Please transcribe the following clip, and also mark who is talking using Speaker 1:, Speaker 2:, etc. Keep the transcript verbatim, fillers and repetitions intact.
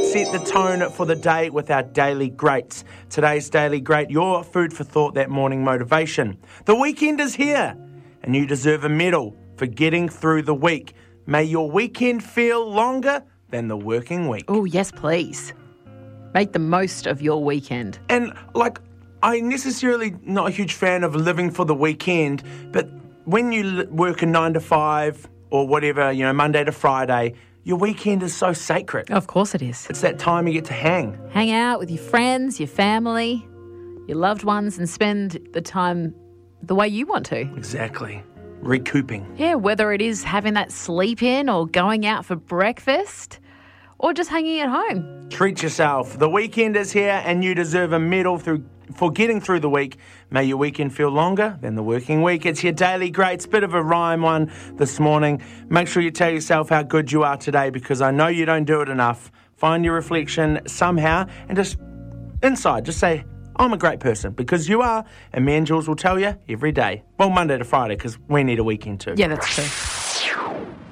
Speaker 1: set the tone for the day with our Daily Greats. Today's Daily Great, your food for thought, that morning motivation. The weekend is here, and you deserve a medal for getting through the week. May your weekend feel longer than the working week.
Speaker 2: Oh, yes, please. Make the most of your weekend.
Speaker 1: And, like, I'm necessarily not a huge fan of living for the weekend, but when you work a nine to five or whatever, you know, Monday to Friday, your weekend is so sacred.
Speaker 2: Of course it is.
Speaker 1: It's that time you get to hang.
Speaker 2: Hang out with your friends, your family, your loved ones, and spend the time the way you want to.
Speaker 1: Exactly. Recouping.
Speaker 2: Yeah, whether it is having that sleep in or going out for breakfast or just hanging at home.
Speaker 1: Treat yourself. The weekend is here and you deserve a medal through for getting through the week. May your weekend feel longer than the working week. It's your Daily Greats, bit of a rhyme one this morning. Make sure you tell yourself how good you are today, because I know you don't do it enough. Find your reflection somehow and just inside, just say, I'm a great person, because you are, and me and Jules will tell you every day. Well, Monday to Friday, because we need a weekend too.
Speaker 2: Yeah, that's true.